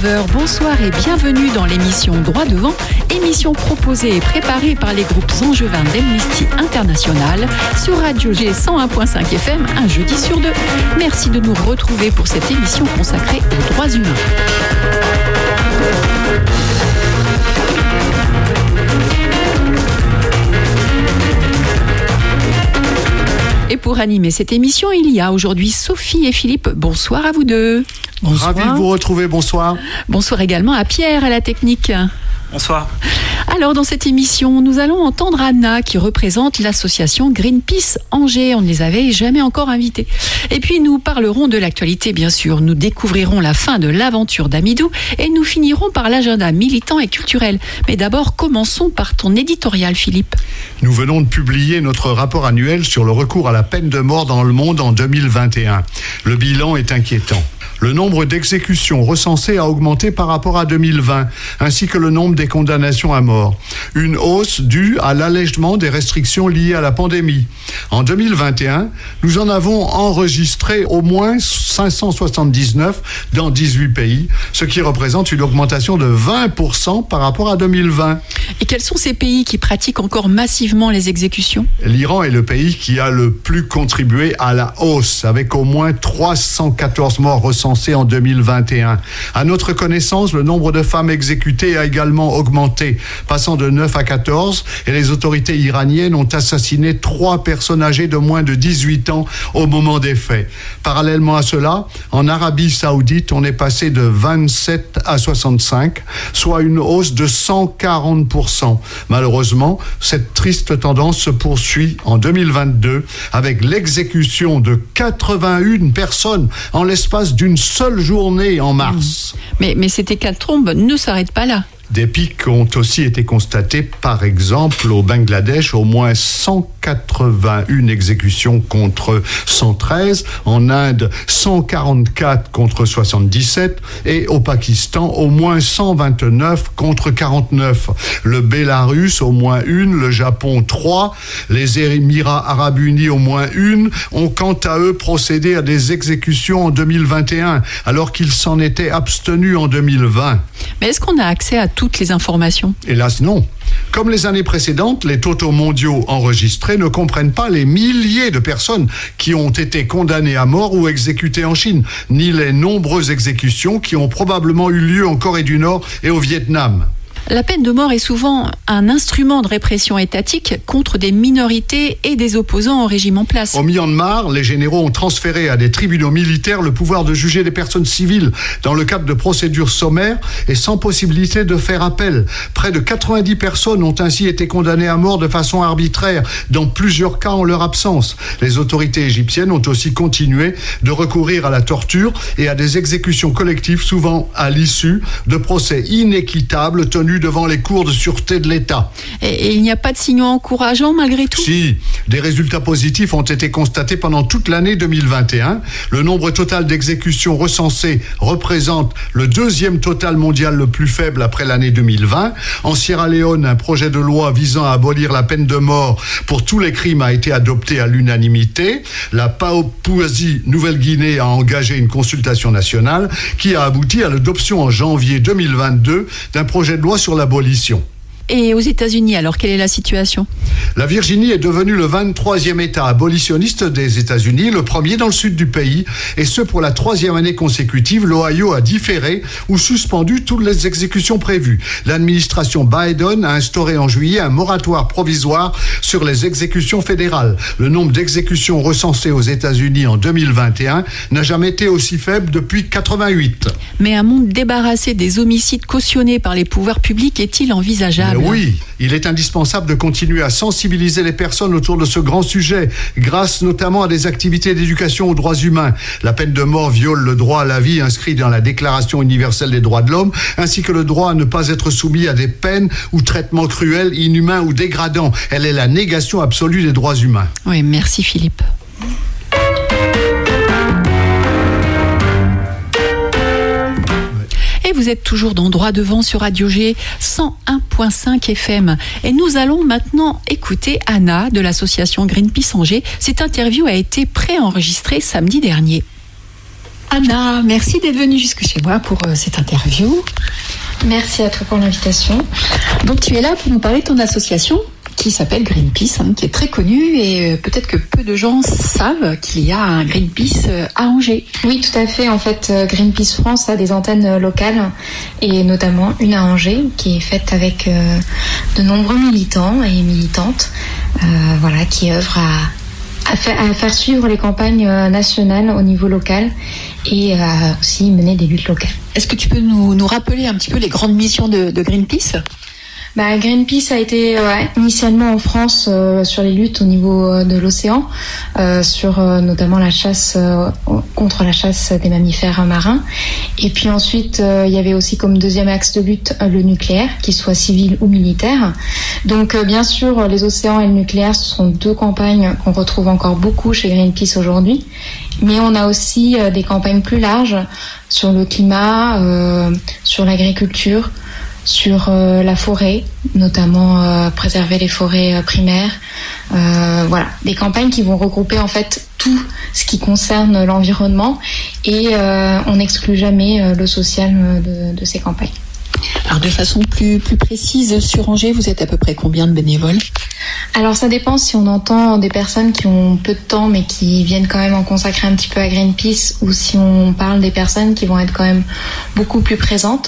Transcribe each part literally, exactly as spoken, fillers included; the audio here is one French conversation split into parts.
dix-neuf heures. Bonsoir et bienvenue dans l'émission Droit Devant, émission proposée et préparée par les groupes angevins d'Amnesty International sur Radio G cent un virgule cinq F M un jeudi sur deux. Merci de nous retrouver pour cette émission consacrée aux droits humains. Et pour animer cette émission, il y a aujourd'hui Sophie et Philippe. Bonsoir à vous deux. Bonsoir. Ravi de vous retrouver, bonsoir. Bonsoir également à Pierre à la technique. Bonsoir. Alors dans cette émission, nous allons entendre Anna qui représente l'association Greenpeace Angers. On ne les avait jamais encore invités. Et puis nous parlerons de l'actualité bien sûr. Nous découvrirons la fin de l'aventure d'Amidou et nous finirons par l'agenda militant et culturel. Mais d'abord, commençons par ton éditorial, Philippe. Nous venons de publier notre rapport annuel sur le recours à la peine de mort dans le monde en deux mille vingt et un. Le bilan est inquiétant. Le nombre d'exécutions recensées a augmenté par rapport à deux mille vingt, ainsi que le nombre des condamnations à mort. Une hausse due à l'allègement des restrictions liées à la pandémie. En deux mille vingt et un, nous en avons enregistré au moins cinq cent soixante-dix-neuf dans dix-huit pays, ce qui représente une augmentation de vingt pour cent par rapport à deux mille vingt. Et quels sont ces pays qui pratiquent encore massivement les exécutions ? L'Iran est le pays qui a le plus contribué à la hausse, avec au moins trois cent quatorze morts recensés en deux mille vingt et un. À notre connaissance, le nombre de femmes exécutées a également augmenté, passant de neuf à quatorze, et les autorités iraniennes ont assassiné trois personnes âgées de moins de dix-huit ans au moment des faits. Parallèlement à cela, en Arabie Saoudite, on est passé de vingt-sept à soixante-cinq, soit une hausse de cent quarante pour cent. Malheureusement, cette triste tendance se poursuit en deux mille vingt-deux avec l'exécution de quatre-vingt-une personnes en l'espace d'une seule journée en mars. Mais, mais cette hécatombe ne s'arrête pas là. Des pics ont aussi été constatés, par exemple au Bangladesh, au moins cent quatre-vingt-une exécutions contre cent treize, en Inde cent quarante-quatre contre soixante-dix-sept et au Pakistan au moins cent vingt-neuf contre quarante-neuf. Le Bélarus au moins une, le Japon trois, les Émirats Arabes Unis au moins une ont quant à eux procédé à des exécutions en deux mille vingt et un alors qu'ils s'en étaient abstenus en deux mille vingt. Mais est-ce qu'on a accès à toutes les informations ? Hélas non. Comme les années précédentes, les totaux mondiaux enregistrés ne comprennent pas les milliers de personnes qui ont été condamnées à mort ou exécutées en Chine, ni les nombreuses exécutions qui ont probablement eu lieu en Corée du Nord et au Vietnam. La peine de mort est souvent un instrument de répression étatique contre des minorités et des opposants au régime en place. Au Myanmar, les généraux ont transféré à des tribunaux militaires le pouvoir de juger des personnes civiles dans le cadre de procédures sommaires et sans possibilité de faire appel. Près de quatre-vingt-dix personnes ont ainsi été condamnées à mort de façon arbitraire, dans plusieurs cas en leur absence. Les autorités égyptiennes ont aussi continué de recourir à la torture et à des exécutions collectives, souvent à l'issue de procès inéquitables tenus devant les cours de sûreté de l'État. Et, et il n'y a pas de signaux encourageants malgré tout ? Si, des résultats positifs ont été constatés pendant toute l'année deux mille vingt et un. Le nombre total d'exécutions recensées représente le deuxième total mondial le plus faible après l'année deux mille vingt. En Sierra Leone, un projet de loi visant à abolir la peine de mort pour tous les crimes a été adopté à l'unanimité. La Papouasie-Nouvelle-Guinée a engagé une consultation nationale qui a abouti à l'adoption en janvier deux mille vingt-deux d'un projet de loi sur l'abolition. Et aux États-Unis, alors, quelle est la situation ? La Virginie est devenue le vingt-troisième État abolitionniste des États-Unis, le premier dans le sud du pays, et ce pour la troisième année consécutive. L'Ohio a différé ou suspendu toutes les exécutions prévues. L'administration Biden a instauré en juillet un moratoire provisoire sur les exécutions fédérales. Le nombre d'exécutions recensées aux États-Unis en deux mille vingt et un n'a jamais été aussi faible depuis quatre-vingt-huit. Mais un monde débarrassé des homicides cautionnés par les pouvoirs publics est-il envisageable ? Mais oui, il est indispensable de continuer à sensibiliser les personnes autour de ce grand sujet, grâce notamment à des activités d'éducation aux droits humains. La peine de mort viole le droit à la vie inscrit dans la Déclaration universelle des droits de l'homme, ainsi que le droit à ne pas être soumis à des peines ou traitements cruels, inhumains ou dégradants. Elle est la négation absolue des droits humains. Oui, merci Philippe. Et vous êtes toujours dans Droit Devant sur Radio G cent un virgule cinq F M. Et nous allons maintenant écouter Anna de l'association Greenpeace Angers. Cette interview a été préenregistrée samedi dernier. Anna, merci d'être venue jusque chez moi pour euh, cette interview. Merci à toi pour l'invitation. Donc tu es là pour nous parler de ton association qui s'appelle Greenpeace, hein, qui est très connue et euh, peut-être que peu de gens savent qu'il y a un Greenpeace euh, à Angers. Oui, tout à fait. En fait, euh, Greenpeace France a des antennes euh, locales et notamment une à Angers qui est faite avec euh, de nombreux militants et militantes euh, voilà, qui œuvrent à, à, faire, à faire suivre les campagnes euh, nationales au niveau local et à aussi mener des luttes locales. Est-ce que tu peux nous, nous rappeler un petit peu les grandes missions de, de Greenpeace ? Bah, Greenpeace a été euh, initialement en France euh, sur les luttes au niveau euh, de l'océan, euh, sur euh, notamment la chasse euh, contre la chasse des mammifères marins. Et puis ensuite, euh, il y avait aussi comme deuxième axe de lutte euh, le nucléaire, qu'il soit civil ou militaire. Donc euh, bien sûr, les océans et le nucléaire, ce sont deux campagnes qu'on retrouve encore beaucoup chez Greenpeace aujourd'hui. Mais on a aussi euh, des campagnes plus larges sur le climat, euh, sur l'agriculture, sur euh, la forêt, notamment euh, préserver les forêts euh, primaires. Euh, voilà, des campagnes qui vont regrouper en fait tout ce qui concerne l'environnement et euh, on n'exclut jamais euh, le social de, de ces campagnes. Alors de façon plus, plus précise, sur Angers, vous êtes à peu près combien de bénévoles ? Alors ça dépend si on entend des personnes qui ont peu de temps mais qui viennent quand même en consacrer un petit peu à Greenpeace ou si on parle des personnes qui vont être quand même beaucoup plus présentes.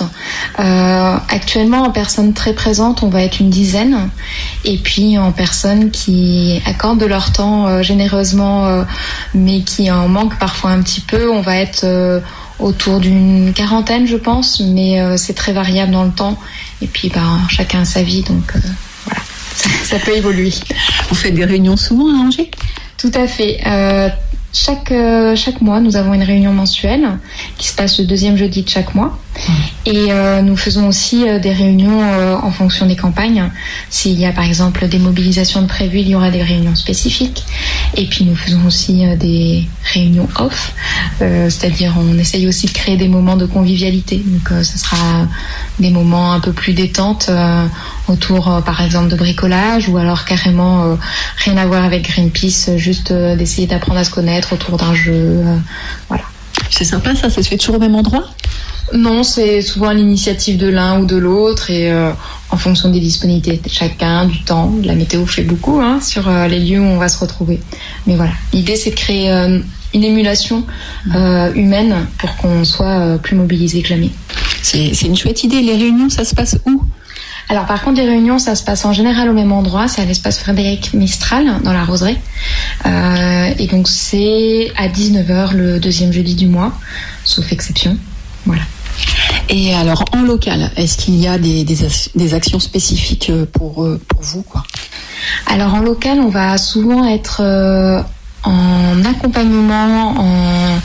Euh, actuellement, en personnes très présentes, on va être une dizaine. Et puis en personnes qui accordent de leur temps euh, généreusement euh, mais qui en manquent parfois un petit peu, on va être... Euh, autour d'une quarantaine, je pense, mais euh, c'est très variable dans le temps. Et puis, ben, chacun a sa vie, donc euh, voilà, ça, ça peut évoluer. Vous faites des réunions souvent à Angers ? Tout à fait. Euh, chaque, euh, chaque mois, nous avons une réunion mensuelle qui se passe le deuxième jeudi de chaque mois. Mmh. Et euh, nous faisons aussi euh, des réunions euh, en fonction des campagnes. S'il y a par exemple des mobilisations de prévues, il y aura des réunions spécifiques. Et puis nous faisons aussi euh, des réunions off, euh, c'est-à-dire on essaye aussi de créer des moments de convivialité. Donc euh, ce sera des moments un peu plus détente euh, autour euh, par exemple de bricolage ou alors carrément euh, rien à voir avec Greenpeace, juste euh, d'essayer d'apprendre à se connaître autour d'un jeu. Euh, voilà. C'est sympa ça, ça se fait toujours au même endroit ? Non, c'est souvent l'initiative de l'un ou de l'autre et euh, en fonction des disponibilités de chacun, du temps. La météo fait beaucoup hein, sur euh, les lieux où on va se retrouver. Mais voilà, l'idée c'est de créer euh, une émulation euh, humaine pour qu'on soit euh, plus mobilisé que jamais. C'est, c'est une chouette idée. Les réunions, ça se passe où ? Alors par contre, les réunions, ça se passe en général au même endroit. C'est à l'espace Frédéric Mistral, dans la Roseraie. Euh, et donc c'est à dix-neuf heures le deuxième jeudi du mois, sauf exception. Voilà. Et alors, en local, est-ce qu'il y a des, des, des actions spécifiques pour, pour vous, quoi ? Alors, en local, on va souvent être euh, en accompagnement, en,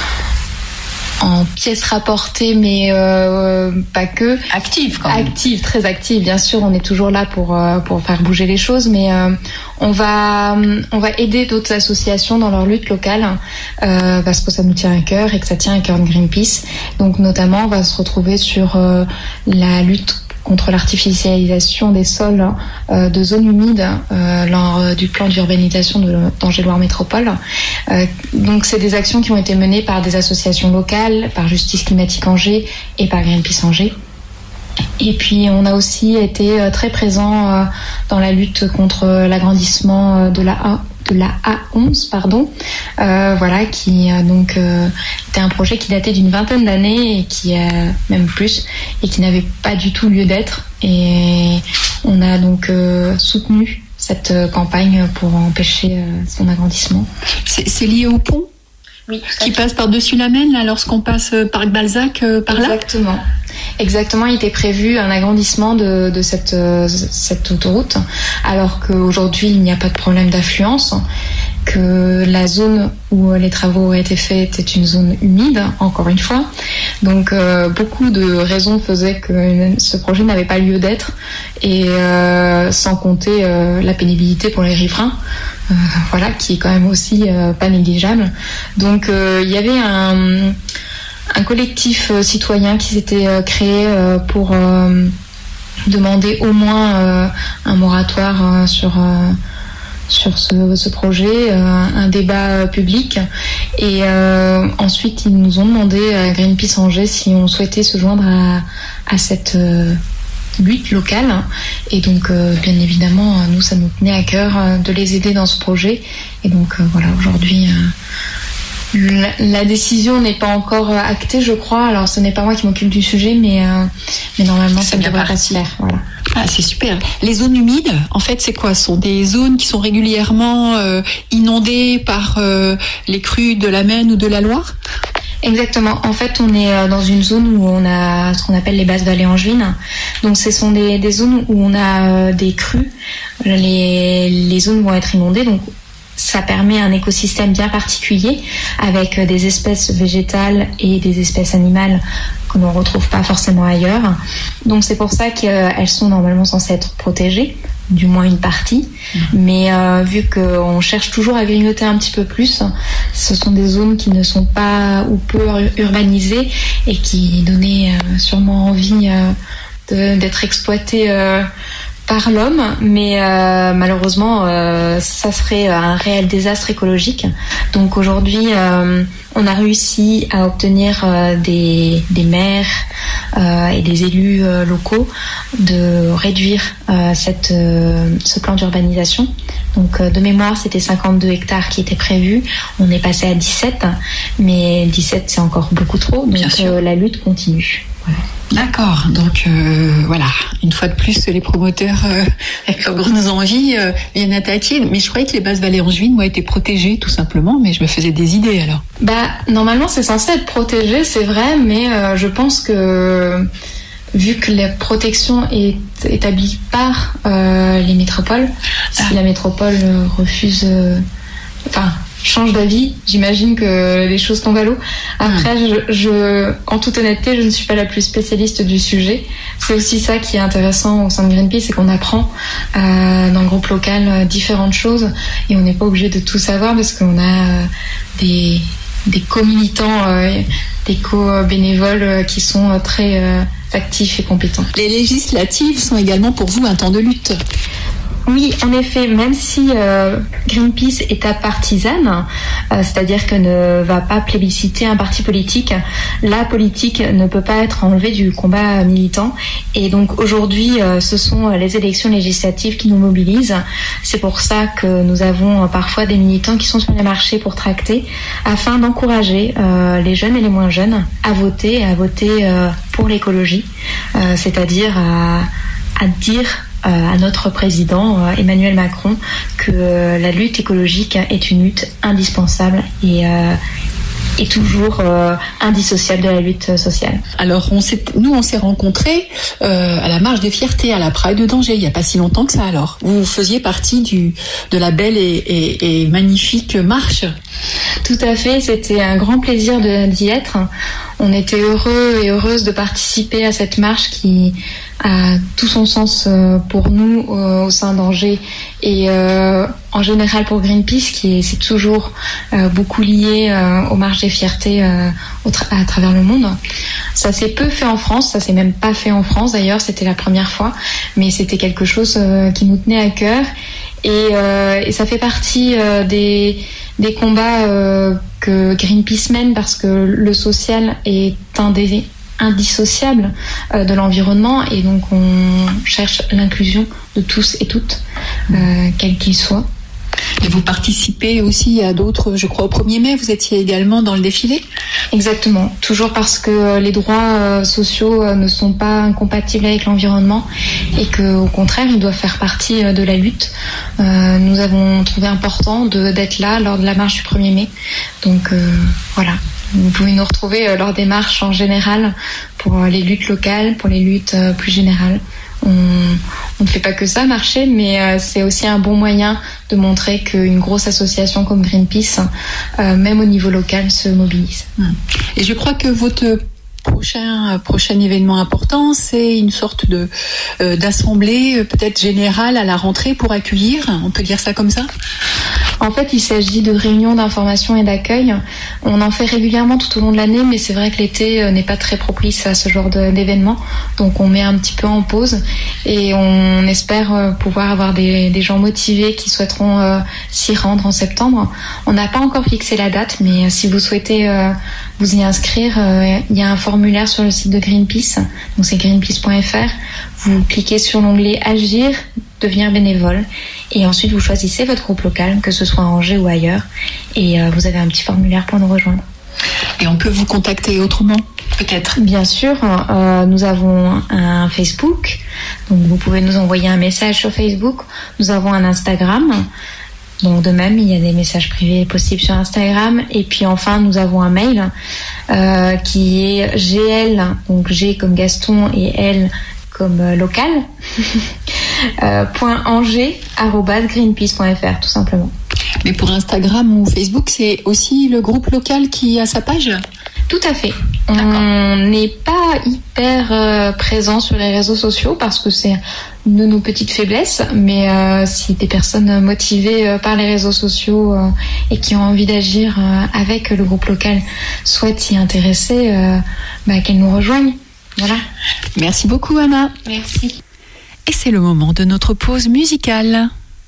en pièces rapportées, mais euh, pas que. Active, quand même. Active, très active. Bien sûr, on est toujours là pour, euh, pour faire bouger les choses, mais euh, on va, on va aider d'autres associations dans leur lutte locale euh, parce que ça nous tient à cœur et que ça tient à cœur de Greenpeace. Donc, notamment, on va se retrouver sur euh, la lutte contre l'artificialisation des sols euh, de zones humides euh, lors euh, du plan d'urbanisation de, d'Angers-Loire Métropole. Euh, donc c'est des actions qui ont été menées par des associations locales, par Justice Climatique Angers et par Greenpeace Angers. Et puis on a aussi été euh, très présent euh, dans la lutte contre l'agrandissement euh, de la A de la A onze, pardon, euh, voilà, qui a donc euh, était un projet qui datait d'une vingtaine d'années et qui a même plus et qui n'avait pas du tout lieu d'être. Et on a donc euh, soutenu cette euh, campagne pour empêcher euh, son agrandissement. C'est, c'est lié au pont ? Oui, qui passe par-dessus la Maine, là, lorsqu'on passe par Balzac, euh, par là ? Exactement. Exactement, il était prévu un agrandissement de, de cette, euh, cette autoroute, alors qu'aujourd'hui, il n'y a pas de problème d'affluence, que la zone où les travaux auraient été faits était une zone humide, encore une fois. Donc, euh, beaucoup de raisons faisaient que ce projet n'avait pas lieu d'être, et euh, sans compter euh, la pénibilité pour les riverains. Euh, voilà, qui est quand même aussi euh, pas négligeable. Donc euh, il y avait un, un collectif euh, citoyen qui s'était euh, créé euh, pour euh, demander au moins euh, un moratoire euh, sur, euh, sur ce, ce projet, euh, un débat public. Et euh, ensuite, ils nous ont demandé à Greenpeace Angers si on souhaitait se joindre à, à cette euh, lutte locale. Et donc, euh, bien évidemment, nous, ça nous tenait à cœur euh, de les aider dans ce projet. Et donc, euh, voilà, aujourd'hui... Euh, La, la décision n'est pas encore actée, je crois. Alors, ce n'est pas moi qui m'occupe du sujet, mais, euh, mais normalement, ça devrait pas se faire. Voilà. Ah, c'est super. Les zones humides, en fait, c'est quoi? Ce sont des zones qui sont régulièrement euh, inondées par euh, les crues de la Maine ou de la Loire? Exactement. En fait, on est dans une zone où on a ce qu'on appelle les basses vallées angevines. Donc, ce sont des, des zones où on a des crues. Les, les zones vont être inondées. Donc, ça permet un écosystème bien particulier avec des espèces végétales et des espèces animales que l'on ne retrouve pas forcément ailleurs. Donc c'est pour ça qu'elles sont normalement censées être protégées, du moins une partie. Mmh. Mais euh, vu qu'on cherche toujours à grignoter un petit peu plus, ce sont des zones qui ne sont pas ou peu urbanisées et qui donnaient euh, sûrement envie euh, de, d'être exploitées euh, par l'homme, mais euh, malheureusement, euh, ça serait un réel désastre écologique. Donc aujourd'hui, euh, on a réussi à obtenir euh, des, des maires euh, et des élus euh, locaux de réduire euh, cette, euh, ce plan d'urbanisation. Donc euh, de mémoire, c'était cinquante-deux hectares qui étaient prévus. On est passé à dix-sept, mais dix-sept, c'est encore beaucoup trop. Donc euh, la lutte continue. Voilà. D'accord, donc euh, voilà, une fois de plus, les promoteurs euh, avec leurs grandes envies euh, viennent attaquer. Mais je croyais que les basses vallées angevines moi, étaient protégées tout simplement, mais je me faisais des idées alors. Bah normalement c'est censé être protégé, c'est vrai, mais euh, je pense que vu que la protection est établie par euh, les métropoles, si ah. la métropole euh, refuse, euh, enfin. change d'avis, j'imagine que les choses tombent à l'eau. Après, mmh. je, je, en toute honnêteté, je ne suis pas la plus spécialiste du sujet. C'est aussi ça qui est intéressant au sein de Greenpeace, c'est qu'on apprend euh, dans le groupe local euh, différentes choses et on n'est pas obligé de tout savoir parce qu'on a euh, des, des co-militants, euh, des co-bénévoles euh, qui sont euh, très euh, actifs et compétents. Les législatives sont également pour vous un temps de lutte. Oui, en effet, même si euh, Greenpeace est apartisane, euh, c'est-à-dire que ne va pas plébisciter un parti politique, la politique ne peut pas être enlevée du combat militant. Et donc aujourd'hui, euh, ce sont les élections législatives qui nous mobilisent. C'est pour ça que nous avons euh, parfois des militants qui sont sur les marchés pour tracter, afin d'encourager euh, les jeunes et les moins jeunes à voter, à voter euh, pour l'écologie, euh, c'est-à-dire à, à dire à notre président Emmanuel Macron que la lutte écologique est une lutte indispensable et euh, est toujours euh, indissociable de la lutte sociale. Alors, on s'est, nous, on s'est rencontrés euh, à la Marche des Fiertés, à la Pride de d'Angers, il n'y a pas si longtemps que ça alors. Vous faisiez partie du, de la belle et, et, et magnifique marche. Tout à fait, c'était un grand plaisir de, d'y être. On était heureux et heureuses de participer à cette marche qui a tout son sens pour nous au sein d'Angers et euh, en général pour Greenpeace qui est c'est toujours euh, beaucoup lié euh, aux marches des fiertés euh, au tra- à travers le monde. Ça s'est peu fait en France, ça s'est même pas fait en France d'ailleurs, c'était la première fois, mais c'était quelque chose euh, qui nous tenait à cœur et, euh, et ça fait partie euh, des des combats euh, que Greenpeace mène parce que le social est un des indissociable euh, de l'environnement et donc on cherche l'inclusion de tous et toutes, euh, quels qu'ils soient. Et vous participez aussi à d'autres, je crois au premier mai, vous étiez également dans le défilé ? Exactement, toujours parce que les droits euh, sociaux euh, ne sont pas incompatibles avec l'environnement et qu'au contraire, ils doivent faire partie euh, de la lutte. Euh, nous avons trouvé important de, d'être là lors de la marche du premier mai. Donc euh, voilà. Vous pouvez nous retrouver lors des marches en général pour les luttes locales, pour les luttes plus générales. On, on ne fait pas que ça, marcher, mais c'est aussi un bon moyen de montrer qu'une grosse association comme Greenpeace, même au niveau local, se mobilise. Et je crois que votre prochain prochain événement important, c'est une sorte de euh, d'assemblée peut-être générale à la rentrée pour accueillir, on peut dire ça comme ça ? En fait, il s'agit de réunions d'information et d'accueil. On en fait régulièrement tout au long de l'année, mais c'est vrai que l'été n'est pas très propice à ce genre de, d'événements. Donc on met un petit peu en pause et on espère pouvoir avoir des, des gens motivés qui souhaiteront euh, s'y rendre en septembre. On n'a pas encore fixé la date, mais si vous souhaitez euh, vous y inscrire, euh, il y a un formulaire sur le site de Greenpeace. Donc c'est greenpeace point f r. Vous cliquez sur l'onglet Agir, devenir bénévole, et ensuite vous choisissez votre groupe local, que ce soit à Angers ou ailleurs, et euh, vous avez un petit formulaire pour nous rejoindre. Et on peut vous contacter autrement, peut-être? Bien sûr, euh, nous avons un Facebook, donc vous pouvez nous envoyer un message sur Facebook. Nous avons un Instagram, donc de même il y a des messages privés possibles sur Instagram. Et puis enfin nous avons un mail euh, qui est G L, donc G comme Gaston et L comme euh, local, euh, point angers arobase greenpeace point f r, tout simplement. Mais pour Instagram ou Facebook, c'est aussi le groupe local qui a sa page? Tout à fait. On n'est pas hyper euh, présent sur les réseaux sociaux parce que c'est une de nos petites faiblesses, mais euh, si des personnes motivées euh, par les réseaux sociaux euh, et qui ont envie d'agir euh, avec le groupe local souhaitent s'y intéresser, euh, bah, qu'elles nous rejoignent. Voilà. Merci beaucoup, Anna. Merci. Et c'est le moment de notre pause musicale.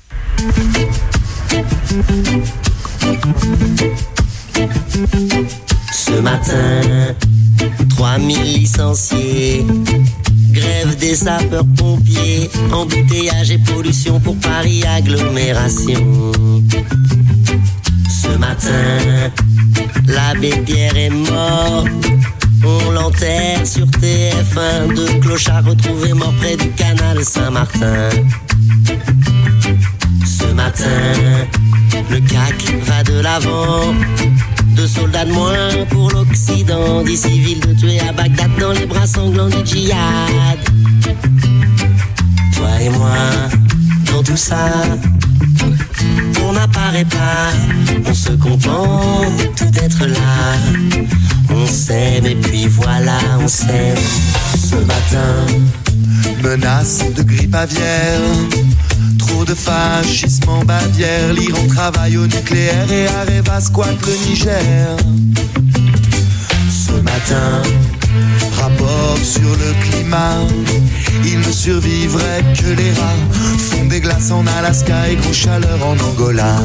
Ce matin, trois mille licenciés, grève des sapeurs-pompiers, embouteillage et pollution pour Paris agglomération. Ce matin, l'abbé Pierre est mort, on l'enterre sur T F un, deux clochards retrouvés morts près du canal Saint-Martin. Ce matin, le C A C va de l'avant, deux soldats de moins pour l'Occident, dix civils de tués à Bagdad dans les bras sanglants du djihad. Toi et moi, dans tout ça, on n'apparaît pas, on se contente d'être là. On s'aime et puis voilà, on s'aime. Ce matin, menace de grippe aviaire, trop de fascisme en Bavière, l'Iran travaille au nucléaire et Areva squatte le Niger. Ce matin, rapport sur le climat, il ne survivrait que les rats, fond des glaces en Alaska et grosse chaleur en Angola.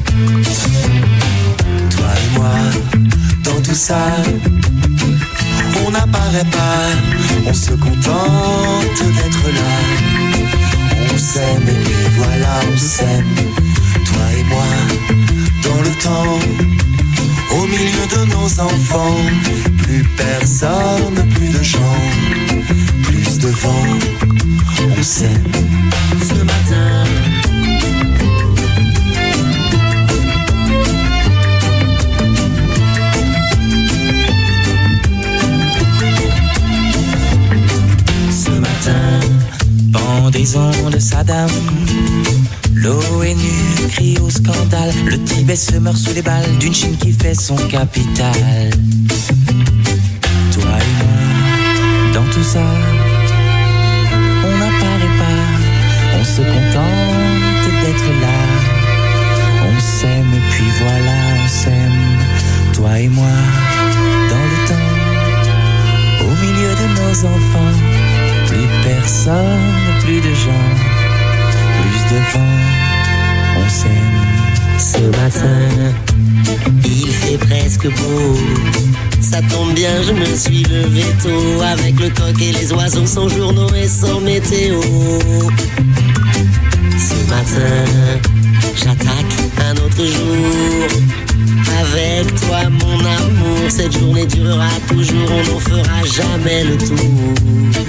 Toi et moi, dans tout ça, on n'apparaît pas, on se contente d'être là. On s'aime et puis voilà, on s'aime, toi et moi, dans le temps, au milieu de nos enfants. Plus personne, plus de gens, plus de vent, on s'aime. Ce matin, pendaison de Saddam, l'ONU crie au scandale, le Tibet se meurt sous les balles d'une Chine qui fait son capital. Toi et moi, dans tout ça, on n'apparaît pas, on se contente d'être là. On s'aime et puis voilà, on s'aime, toi et moi, dans le temps, au milieu de nos enfants. Plus personne, plus de gens, plus de vent, on s'aime. Ce matin, il fait presque beau, ça tombe bien, je me suis levé tôt, avec le coq et les oiseaux, sans journaux et sans météo. Ce matin, j'attaque un autre jour, avec toi mon amour, cette journée durera toujours, on n'en fera jamais le tour.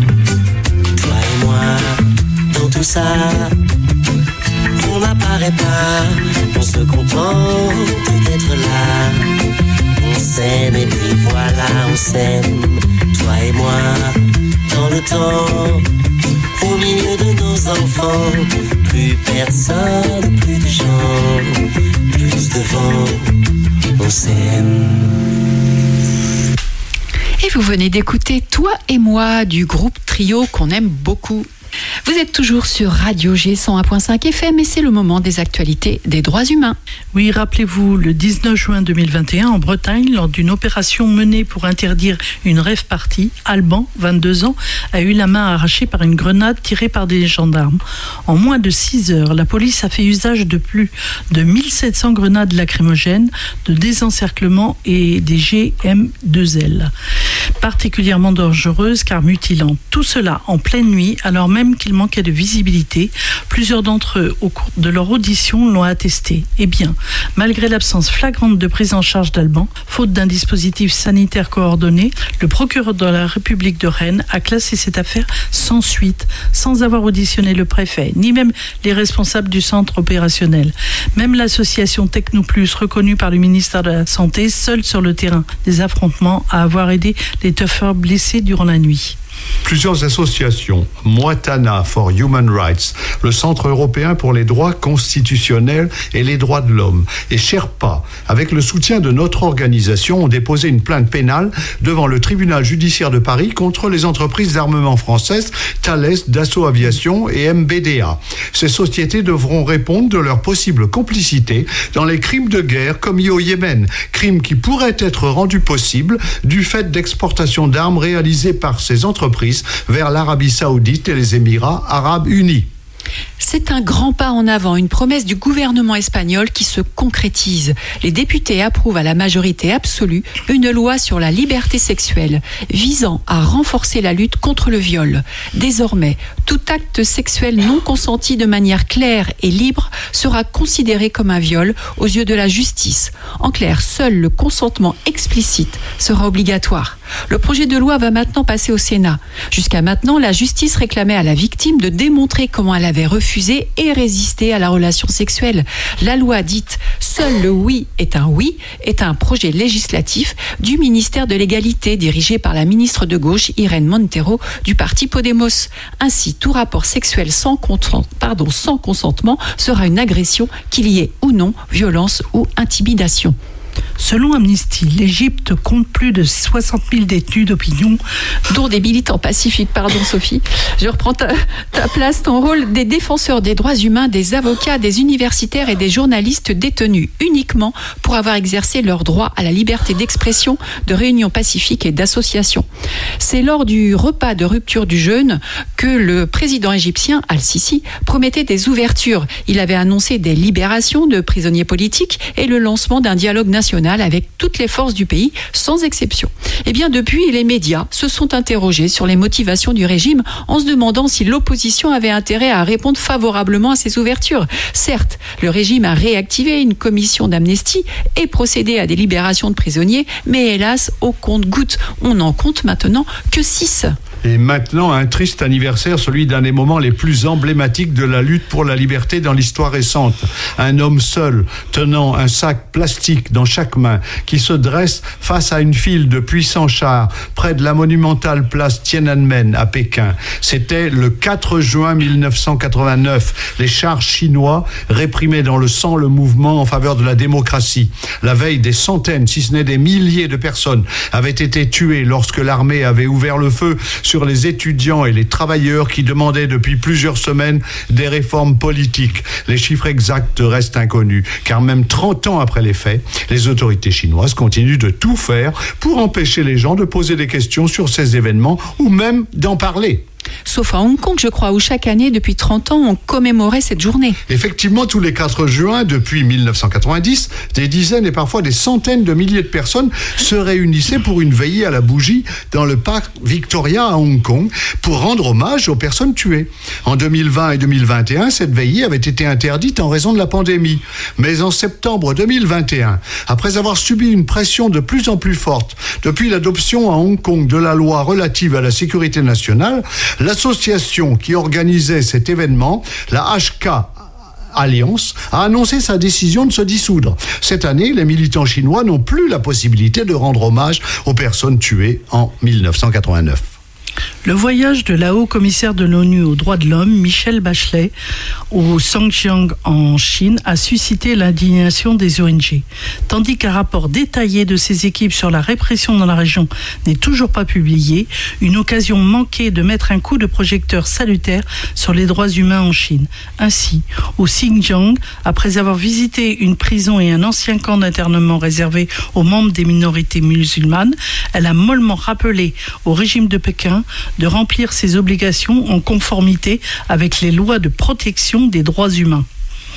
Dans tout ça, on n'apparaît pas, on se contente d'être là. On s'aime et puis voilà, on s'aime, toi et moi, dans le temps, au milieu de nos enfants. Plus personne, plus de gens, plus de vent, on s'aime. Et vous venez d'écouter Toi et moi du groupe Trio qu'on aime beaucoup. Vous êtes toujours sur Radio G cent un virgule cinq F M et c'est le moment des actualités des droits humains. Oui, rappelez-vous, le dix-neuf juin deux mille vingt et un, en Bretagne, lors d'une opération menée pour interdire une rave party, Alban, vingt-deux ans, a eu la main arrachée par une grenade tirée par des gendarmes. En moins de six heures, la police a fait usage de plus de mille sept cents grenades lacrymogènes, de désencerclement et des G M deux L. Particulièrement dangereuses car mutilantes. Tout cela en pleine nuit, alors même qu'il manquait de visibilité. Plusieurs d'entre eux, au cours de leur audition, l'ont attesté. Eh bien, malgré l'absence flagrante de prise en charge d'Alban, faute d'un dispositif sanitaire coordonné, le procureur de la République de Rennes a classé cette affaire sans suite, sans avoir auditionné le préfet, ni même les responsables du centre opérationnel. Même l'association Technoplus, reconnue par le ministère de la Santé, seule sur le terrain des affrontements, à avoir aidé les tuffeurs blessés durant la nuit. Plusieurs associations, Moatana for Human Rights, le Centre européen pour les droits constitutionnels et les droits de l'homme, et Sherpa, avec le soutien de notre organisation, ont déposé une plainte pénale devant le tribunal judiciaire de Paris contre les entreprises d'armement françaises Thales, Dassault Aviation et M B D A. Ces sociétés devront répondre de leur possible complicité dans les crimes de guerre commis au Yémen, crimes qui pourraient être rendus possibles du fait d'exportations d'armes réalisées par ces entreprises vers l'Arabie Saoudite et les Émirats Arabes Unis. C'est un grand pas en avant, une promesse du gouvernement espagnol qui se concrétise. Les députés approuvent à la majorité absolue une loi sur la liberté sexuelle visant à renforcer la lutte contre le viol. Désormais, tout acte sexuel non consenti de manière claire et libre sera considéré comme un viol aux yeux de la justice. En clair, seul le consentement explicite sera obligatoire. Le projet de loi va maintenant passer au Sénat. Jusqu'à maintenant, la justice réclamait à la victime de démontrer comment elle avait refusé et résisté à la relation sexuelle. La loi dite « Seul le oui est un oui » est un projet législatif du ministère de l'Égalité dirigé par la ministre de gauche Irene Montero du parti Podemos. Ainsi, tout rapport sexuel sans, consent, pardon, sans consentement sera une agression, qu'il y ait ou non violence ou intimidation. Selon Amnesty, l'Égypte compte plus de soixante mille détenus d'opinion, dont des militants pacifiques. Pardon Sophie, je reprends ta, ta place, ton rôle des défenseurs des droits humains, des avocats, des universitaires et des journalistes détenus uniquement pour avoir exercé leur droit à la liberté d'expression, de réunion pacifique et d'association. C'est lors du repas de rupture du jeûne que le président égyptien Al-Sisi promettait des ouvertures. Il avait annoncé des libérations de prisonniers politiques et le lancement d'un dialogue national avec toutes les forces du pays, sans exception. Eh bien, depuis, les médias se sont interrogés sur les motivations du régime en se demandant si l'opposition avait intérêt à répondre favorablement à ces ouvertures. Certes, le régime a réactivé une commission d'amnistie et procédé à des libérations de prisonniers, mais hélas, au compte-gouttes, on n'en compte maintenant que six. Et maintenant, un triste anniversaire, celui d'un des moments les plus emblématiques de la lutte pour la liberté dans l'histoire récente. Un homme seul, tenant un sac plastique dans chaque main, qui se dresse face à une file de puissants chars près de la monumentale place Tiananmen à Pékin. C'était le quatre juin mille neuf cent quatre-vingt-neuf. Les chars chinois réprimaient dans le sang le mouvement en faveur de la démocratie. La veille, des centaines, si ce n'est des milliers de personnes avaient été tuées lorsque l'armée avait ouvert le feu sur les étudiants et les travailleurs qui demandaient depuis plusieurs semaines des réformes politiques. Les chiffres exacts restent inconnus, car même trente ans après les faits, les autorités chinoises continuent de tout faire pour empêcher les gens de poser des questions sur ces événements ou même d'en parler. Sauf à Hong Kong, je crois, où chaque année, depuis trente ans, on commémorait cette journée. Effectivement, tous les quatre juin, depuis mille neuf cent quatre-vingt-dix, des dizaines et parfois des centaines de milliers de personnes se réunissaient pour une veillée à la bougie dans le parc Victoria à Hong Kong pour rendre hommage aux personnes tuées. En deux mille vingt et deux mille vingt et un, cette veillée avait été interdite en raison de la pandémie. Mais en septembre deux mille vingt et un, après avoir subi une pression de plus en plus forte depuis l'adoption à Hong Kong de la loi relative à la sécurité nationale, l'association qui organisait cet événement, la H K Alliance, a annoncé sa décision de se dissoudre. Cette année, les militants chinois n'ont plus la possibilité de rendre hommage aux personnes tuées en mille neuf cent quatre-vingt-neuf. Le voyage de la haut-commissaire de l'ONU aux droits de l'homme, Michelle Bachelet, au Xinjiang en Chine, a suscité l'indignation des O N G. Tandis qu'un rapport détaillé de ces équipes sur la répression dans la région n'est toujours pas publié, une occasion manquée de mettre un coup de projecteur salutaire sur les droits humains en Chine. Ainsi, au Xinjiang, après avoir visité une prison et un ancien camp d'internement réservé aux membres des minorités musulmanes, elle a mollement rappelé au régime de Pékin de remplir ses obligations en conformité avec les lois de protection des droits humains.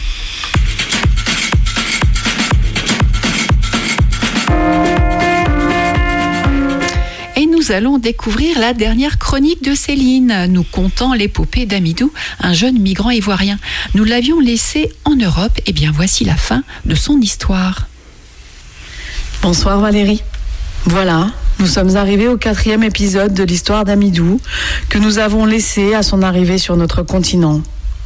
Et nous allons découvrir la dernière chronique de Céline, nous contant l'épopée d'Amidou, un jeune migrant ivoirien. Nous l'avions laissé en Europe, et bien voici la fin de son histoire. Bonsoir Valérie. Voilà, nous sommes arrivés au quatrième épisode de l'histoire d'Amidou, que nous avons laissé à son arrivée sur notre continent.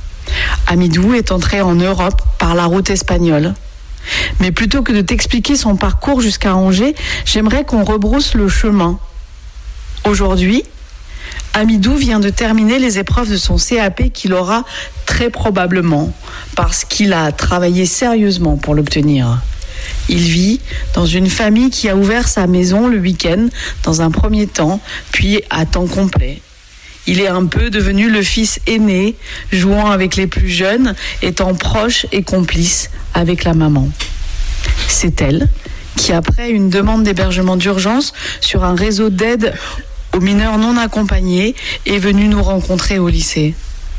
Amidou est entré en Europe par la route espagnole. Mais plutôt que de t'expliquer son parcours jusqu'à Angers, j'aimerais qu'on rebrousse le chemin. Aujourd'hui, Amidou vient de terminer les épreuves de son C A P qu'il aura très probablement, parce qu'il a travaillé sérieusement pour l'obtenir. Il vit dans une famille qui a ouvert sa maison le week-end dans un premier temps, puis à temps complet. Il est un peu devenu le fils aîné, jouant avec les plus jeunes, étant proche et complice avec la maman. C'est elle qui, après une demande d'hébergement d'urgence sur un réseau d'aide aux mineurs non accompagnés, est venue nous rencontrer au lycée.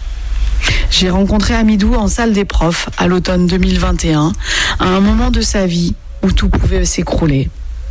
J'ai rencontré Amidou en salle des profs à l'automne deux mille vingt et un, à un moment de sa vie où tout pouvait s'écrouler.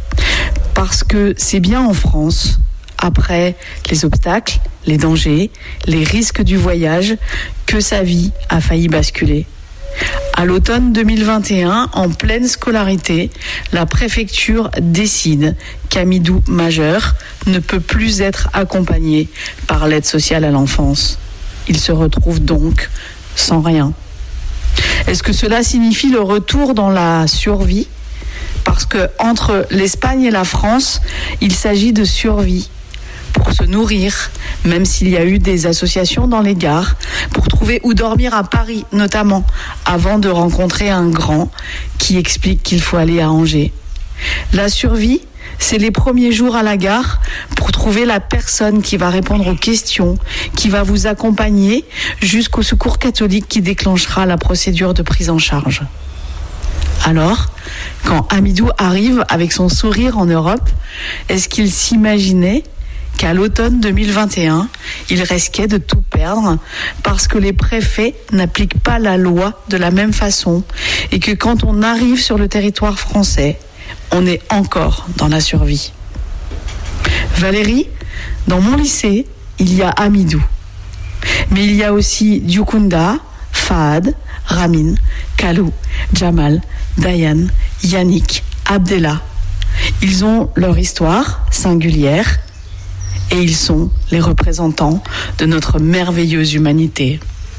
Parce que c'est bien en France, après les obstacles, les dangers, les risques du voyage, que sa vie a failli basculer. À l'automne deux mille vingt et un, en pleine scolarité, la préfecture décide qu'Amidou majeur ne peut plus être accompagné par l'aide sociale à l'enfance. Il se retrouve donc sans rien. Est-ce que cela signifie le retour dans la survie ? Parce que entre l'Espagne et la France, il s'agit de survie. Pour se nourrir, même s'il y a eu des associations dans les gares, pour trouver où dormir à Paris notamment, avant de rencontrer un grand qui explique qu'il faut aller à Angers. La survie, c'est les premiers jours à la gare pour trouver la personne qui va répondre aux questions, qui va vous accompagner jusqu'au secours catholique qui déclenchera la procédure de prise en charge. Alors, quand Amidou arrive avec son sourire en Europe, est-ce qu'il s'imaginait qu'à l'automne deux mille vingt et un, il risquait de tout perdre parce que les préfets n'appliquent pas la loi de la même façon et que quand on arrive sur le territoire français, on est encore dans la survie. Valérie, dans mon lycée, il y a Amidou. Mais il y a aussi Diukunda, Fahad, Ramin, Kalou, Jamal, Dayan, Yannick, Abdella. Ils ont leur histoire singulière et ils sont les représentants de notre merveilleuse humanité.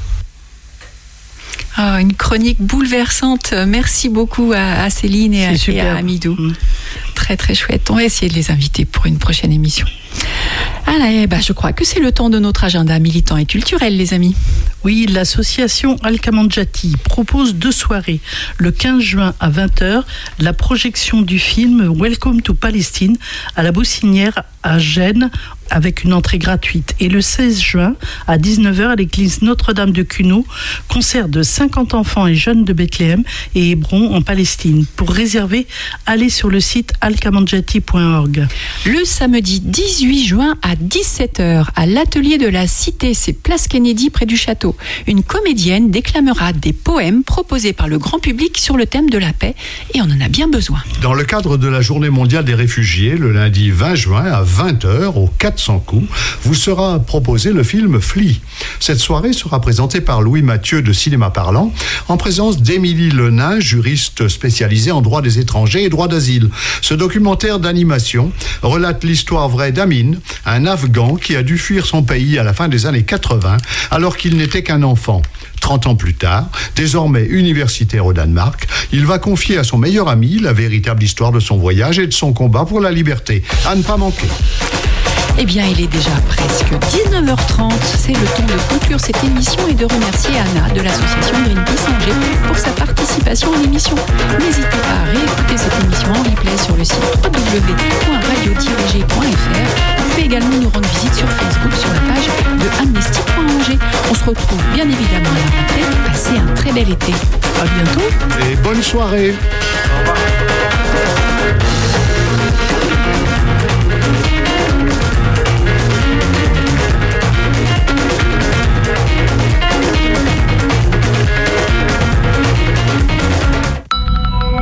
Oh, une chronique bouleversante. Merci beaucoup à, à Céline et à, et à Amidou. Mmh. Très très chouette. On va essayer de les inviter pour une prochaine émission. Allez, bah, je crois que c'est le temps de notre agenda militant et culturel, les amis. Oui, l'association Al-Kamanjati propose deux soirées. Le quinze juin à vingt heures, la projection du film Welcome to Palestine à la Boussinière à Gênes avec une entrée gratuite. Et le seize juin à dix-neuf heures à l'église Notre-Dame de Cuno, concert de cinquante enfants et jeunes de Bethléem et Hébron en Palestine. Pour réserver, allez sur le site al kamanjati point org. Le samedi dix-huit juin à dix-sept heures à l'atelier de la Cité, c'est place Kennedy près du château. Une comédienne déclamera des poèmes proposés par le grand public sur le thème de la paix et on en a bien besoin. Dans le cadre de la Journée mondiale des réfugiés, le lundi vingt juin à vingt heures au quatre cents coups, vous sera proposé le film Flee. Cette soirée sera présentée par Louis Mathieu de Cinéma Parlant en présence d'Émilie Lenain, juriste spécialisée en droit des étrangers et droit d'asile. Ce documentaire d'animation relate l'histoire vraie d'Amin, un Afghan qui a dû fuir son pays à la fin des années quatre-vingts alors qu'il n'était qu'un enfant. trente ans plus tard, désormais universitaire au Danemark, il va confier à son meilleur ami la véritable histoire de son voyage et de son combat pour la liberté. À ne pas manquer. Eh bien, il est déjà presque dix-neuf heures trente. C'est le temps de conclure cette émission et de remercier Anna de l'association Greenpeace Angers pour sa participation à l'émission. N'hésitez pas à réécouter cette émission en replay sur le site w w w point radio tiret g point f r. Vous pouvez également nous rendre visite sur Facebook sur la page de Amnesty point Angers. On se retrouve bien évidemment à la rentrée. Passez un très bel été. À bientôt. Et bonne soirée. Au revoir.